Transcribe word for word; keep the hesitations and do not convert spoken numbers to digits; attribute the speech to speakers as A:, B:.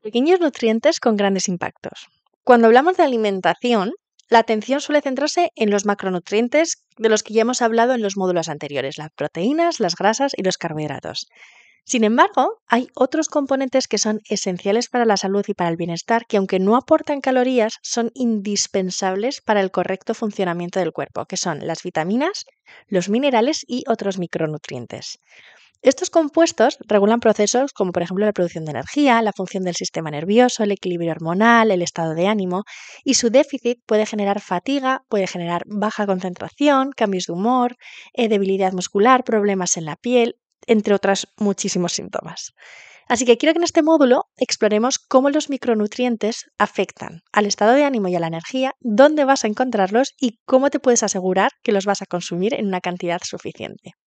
A: Pequeños nutrientes con grandes impactos. Cuando hablamos de alimentación, la atención suele centrarse en los macronutrientes de los que ya hemos hablado en los módulos anteriores, las proteínas, las grasas y los carbohidratos. Sin embargo, hay otros componentes que son esenciales para la salud y para el bienestar que, aunque no aportan calorías, son indispensables para el correcto funcionamiento del cuerpo, que son las vitaminas, los minerales y otros micronutrientes. Estos compuestos regulan procesos como, por ejemplo, la producción de energía, la función del sistema nervioso, el equilibrio hormonal, el estado de ánimo, y su déficit puede generar fatiga, puede generar baja concentración, cambios de humor, eh, debilidad muscular, problemas en la piel, entre otros muchísimos síntomas. Así que quiero que en este módulo exploremos cómo los micronutrientes afectan al estado de ánimo y a la energía, dónde vas a encontrarlos y cómo te puedes asegurar que los vas a consumir en una cantidad suficiente.